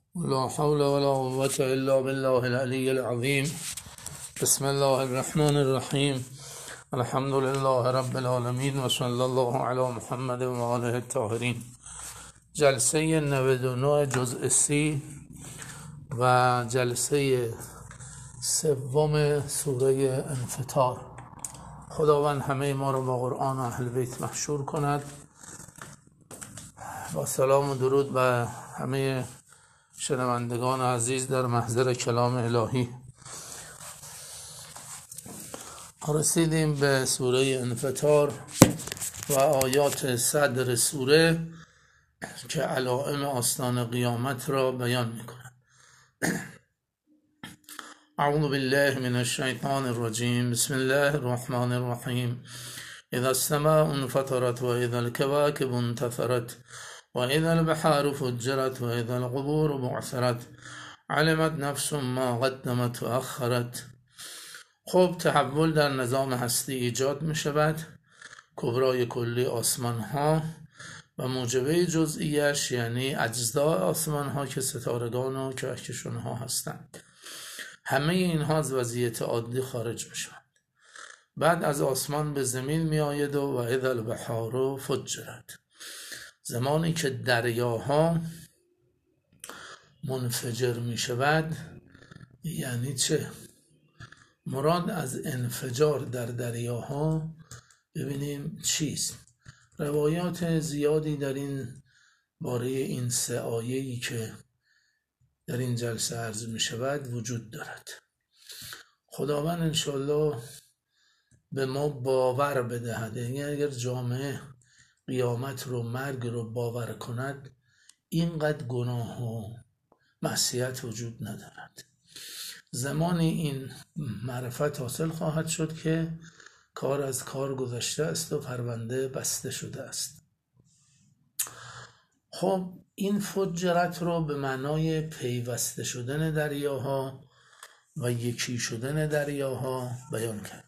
لا حول ولا قوة إلا بالله العلي العظيم. بسم الله الرحمن الرحیم. الحمد لله رب العالمین و صلی الله علی محمد و آله الطاهرین. جلسه 99 جزء سی و جلسه سوم سوره انفطار. خداوند همه ما رو با قرآن و اهل بیت محشور کند. با سلام و درود به همه شنوندگان عزیز در محضر کلام الهی. رسیدیم به سوره انفطار و آیات صدر سوره که علائم آستان قیامت را بیان می‌کند. اعوذ بالله من الشیطان الرجیم. بسم الله الرحمن الرحیم. اذا السماء انفطرت و اذا الكواكب انتثرت و اذا البحار فجرت و اذا القبور بعثرت علمت نفس ما قدمت و اخرت. خب تحول در نظام هستی ایجاد می شود. کبرای کلی آسمان ها و موجبه جزئیش یعنی اجزای آسمان ها که ستارگان و کهکشان ها هستند، همه اینها از وضعیت عادی خارج می شود. بعد از آسمان به زمین می آید و اذا البحار فجرت، زمانی که دریاها منفجر می شود. یعنی چه؟ مراد از انفجار در دریاها ببینیم چیست. روایات زیادی در این باره این سه آیه‌ای که در این جلسه عرض می شود وجود دارد. خداوند انشالله به ما باور بدهد. یعنی اگر جامعه قیامت رو، مرگ رو باور کند، اینقدر گناه و معصیت وجود ندارد. زمانی این معرفت حاصل خواهد شد که کار از کار گذشته است و پرونده بسته شده است. خب این فجرت رو به معنای پیوسته شدن دریاها و یکی شدن دریاها بیان کردن.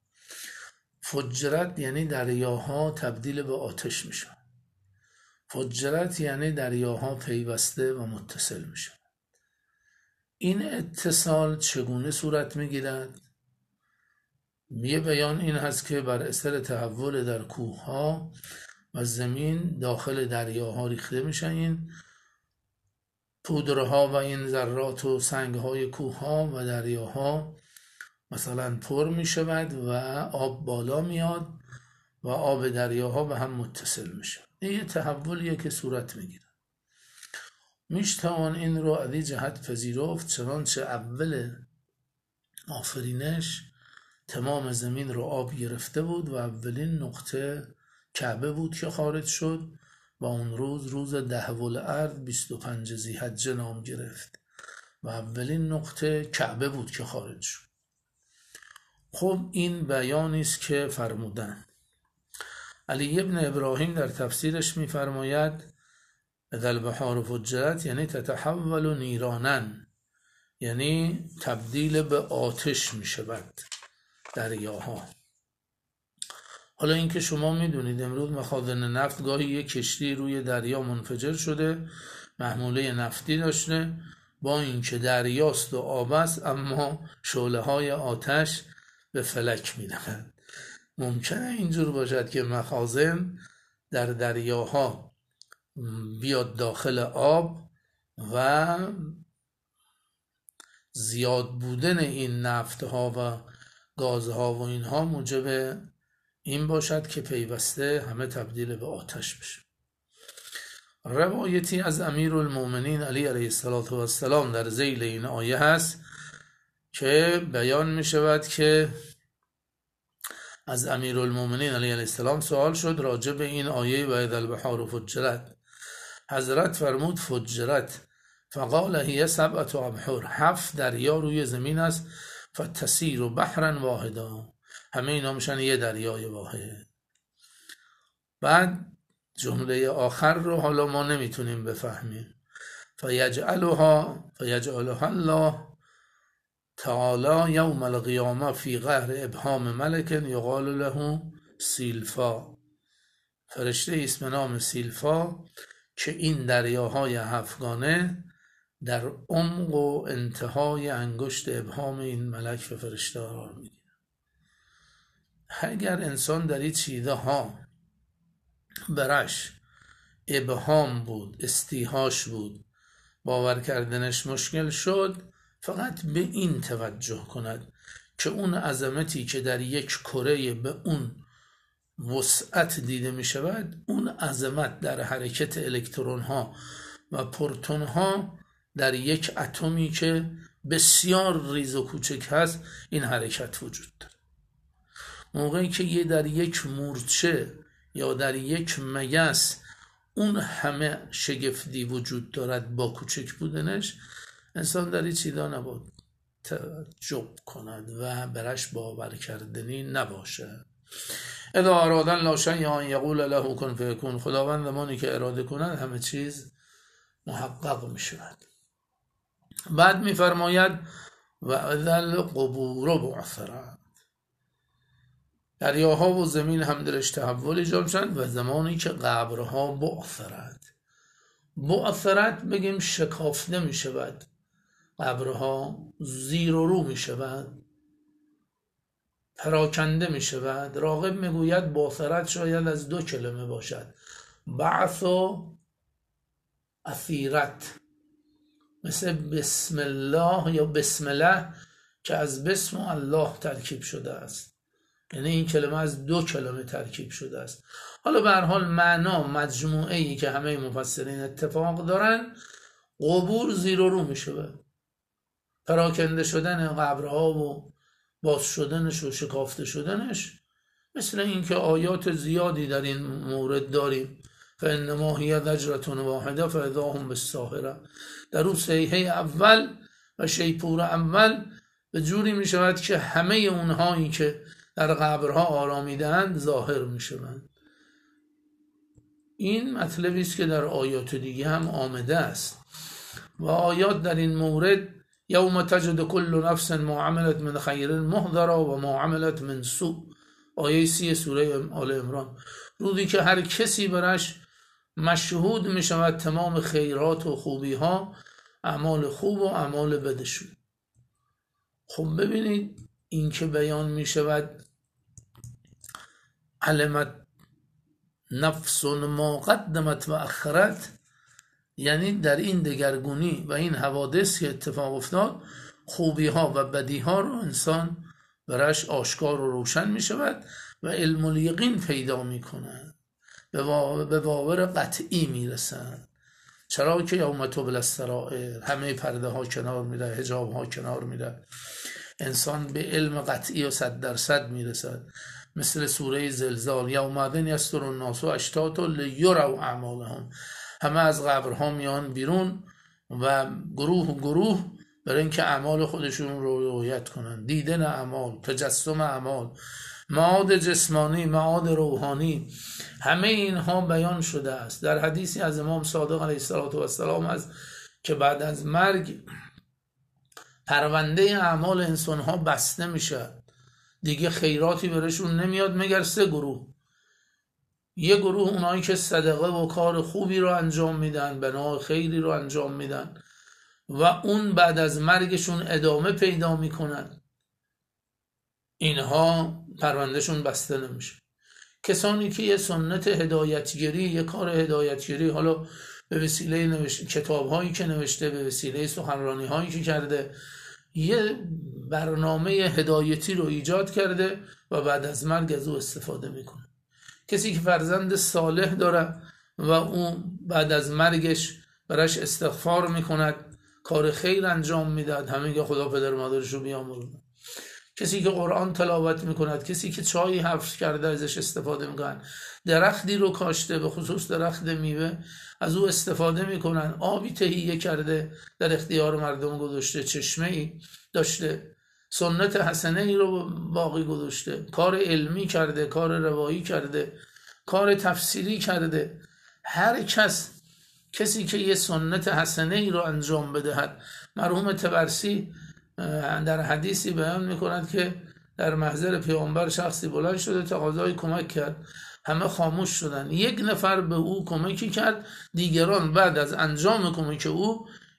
فجرت یعنی دریاها تبدیل به آتش میشن. فجرت یعنی دریاها پیوسته و متصل میشن. این اتصال چگونه صورت میگیرد؟ یه بیان این هست که بر اثر تحول در کوهها و زمین داخل دریاها ریخته میشن این پودرها و این ذرات و سنگهای کوهها و دریاها مثلا پر میشود و آب بالا میاد و آب دریاها به هم متصل میشه. این یه تحولیه که صورت میگیره. میشتوان این رو از این جهت پذیرفت چنانچه اول آفرینش تمام زمین رو آب گرفته بود و اولین نقطه کعبه بود که خارج شد و اون روز 10 الارض 25 ذی‌حجه نام گرفت و اولین نقطه کعبه بود که خارج شد. خب این بیانی است که فرمودن. علی ابن ابراهیم در تفسیرش می‌فرماید اذا البحار فجرت یعنی تتحول نیرانن، یعنی تبدیل به آتش می شود دریاها. حالا اینکه شما میدونید امروز مخازن نفت گاهی یک کشتی روی دریا منفجر شده، محموله نفتی داشته، با اینکه دریاست و آب است اما شعله های آتش به فلک می‌دهند. ممکنه اینجور باشد که مخازن در دریاها بیاد داخل آب و زیاد بودن این نفتها و گازها و اینها موجب این باشد که پیوسته همه تبدیل به آتش بشه. روایتی از امیرالمومنین علی علیه السلام در ذیل این آیه هست که بیان می شود که از امیرالمومنین علی علیه السلام سوال شد راجع به این آیه و اذا البحار فجرت. حضرت فرمود فجرت فقال هی 7 ابحر، 7 دریا روی زمین است، فتسیر بحرا واحدا، همه اینا میشن یه دریای واحد. بعد جمله آخر رو حالا ما نمیتونیم بفهمیم. فیجعلها الله تعالی یوم القیامه فی قهر ابهام ملک یقال له سیلفا. فرشته اسم نام سیلفا که این دریاهای 7گانه در عمق و انتهای انگشت ابهام این ملک و فرشته قرار میگیره. اگر انسان در این چیزه ها برش ابهام بود، استیهاش بود، باور کردنش مشکل شد، فقط به این توجه کند که اون عظمتی که در یک کره به اون وسعت دیده می شود، اون عظمت در حرکت الکترون ها و پروتون ها در یک اتمی که بسیار ریز و کوچک هست این حرکت وجود داره. موقعی که در یک مورچه یا در یک مگس اون همه شگفتی وجود دارد با کوچک بودنش، انسان در این چیزا نباید تعجب کند و برش باور کردنی نباشه. اذا ارادن لا شیء ان یقول له کن فیکون، خداوند زمانی که اراده کند همه چیز محقق می شود. بعد می فرماید و اذا القبور بعثرت، دریاها و زمین هم درش تحول ایجاد شد و زمانی که قبرها بعثرت بگیم شکافته می شود، قبرها زیر و رو می شود، پراکنده می شود. راغب می گوید بعثرت شاید از 2 کلمه باشد، بعث و اثیرت، مثل بسم الله یا بسم الله که از بسم و الله ترکیب شده است، یعنی این کلمه از 2 کلمه ترکیب شده است. حالا به هر حال معنا مجموعه‌ای که همه مفسرین اتفاق دارن، قبور زیر و رو می شود، پراکنده شدن قبرها و باز شدنش و شکافته شدنش، مثل اینکه آیات زیادی در این مورد داریم. فانما هی ضجرة واحده فاذا هم بالساهره، در اون صیحه اول و شیپور اول به جوری می شود که همه اونهایی که در قبرها آرامیدند ظاهر می شوند. این مطلبی است که در آیات دیگه هم آمده است و آیات در این مورد یوم تجد کل نفس ما عملت من خیر محضرا و ما عملت من سوء، آیه 30 سوره آل عمران، روزی که هر کسی برش مشهود می شود تمام خیرات و خوبی ها، اعمال خوب و اعمال بدشون. خب ببینید این که بیان می شود علمت نفس ما قدمت و اخرت، یعنی در این دگرگونی و این حوادث که اتفاق افتاد، خوبی ها و بدی ها رو انسان برش آشکار و روشن می شود و علم الیقین پیدا می کند، به باور قطعی می رسند. چرا که یوم تبلی السرائر، همه پرده ها کنار می ره، حجاب ها کنار می ره، انسان به علم قطعی و 100% می رسد. مثل سوره زلزال، یومئذ یصدر الناس اشتاتا لیروا اعمالهم، همه از قبرها میان بیرون و گروه برای اینکه اعمال خودشون رو رؤیت کنن، دیدن اعمال، تجسم اعمال، معاد جسمانی، معاد روحانی، همه اینها بیان شده است. در حدیثی از امام صادق علیه السلام است که بعد از مرگ پرونده اعمال انسانها بسته میشه، دیگه خیراتی برشون نمیاد مگر 3 گروه. یه گروه اونایی که صدقه و کار خوبی رو انجام میدن، بنا خیری رو انجام میدن و اون بعد از مرگشون ادامه پیدا میکنن، اینها پروندهشون بسته نمیشه. کسانی که یه سنت هدایتگری، یه کار هدایتگری، حالا به وسیله کتاب‌هایی که نوشته، به وسیله سخنرانی‌هایی که کرده، یه برنامه هدایتی رو ایجاد کرده و بعد از مرگ از او استفاده میکنه. کسی که فرزند صالح داره و اون بعد از مرگش براش استغفار میکند، کار خیر انجام میداد، همه که خدا پدر مادرشو بیامرزه. کسی که قرآن تلاوت میکند، کسی که چایی حفظ کرده ازش استفاده میکنن، درختی رو کاشته، به خصوص درخت میوه، از او استفاده میکنن، آبی تهیه کرده در اختیار مردم گذاشته، چشمه ای داشته، سنت حسنه ای رو باقی گذاشته، کار علمی کرده، کار روایی کرده، کار تفسیری کرده. هر کسی که یه سنت حسنه ای رو انجام بدهد. مرحوم طبرسی در حدیثی بیان میکند که در محضر پیامبر شخصی بلند شده تقاضای کمک کرد، همه خاموش شدن، 1 نفر به او کمکی کرد، دیگران بعد از انجام کمک او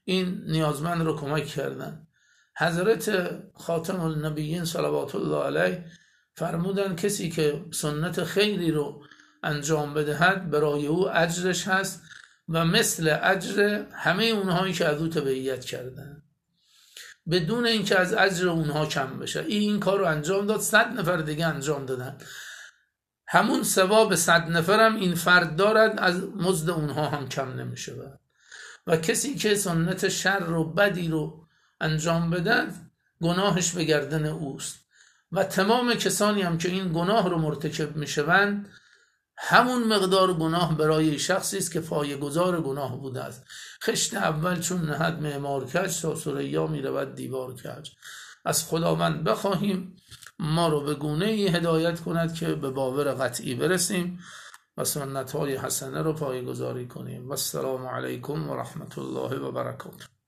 این نیازمند رو کمک کردن. حضرت خاتم النبیین صلوات الله علیه فرمودن کسی که سنت خیری رو انجام بدهد برای او اجرش هست و مثل اجر همه اونهایی که از او تبعیت کردن، بدون اینکه از اجر اونها کم بشه. این کار رو انجام داد، 100 نفر دیگه انجام دادن، همون ثواب 100 نفرم این فرد دارد، از مزد اونها هم کم نمیشه. و کسی که سنت شر و بدی رو انجام بده گناهش به گردن اوست و تمام کسانی هم که این گناه رو مرتکب میشوند همون مقدار گناه برای شخصی است که پایه‌گذار گناه بوده است. خشت اول چون نهد معمار کج، تا ثریا میرود دیوار کج. از خداوند بخواهیم ما رو به گونه‌ای هدایت کند که به باور قطعی برسیم و سنت‌های حسنه رو پایه‌گذاری کنیم. و السلام علیکم و رحمت الله و برکاته.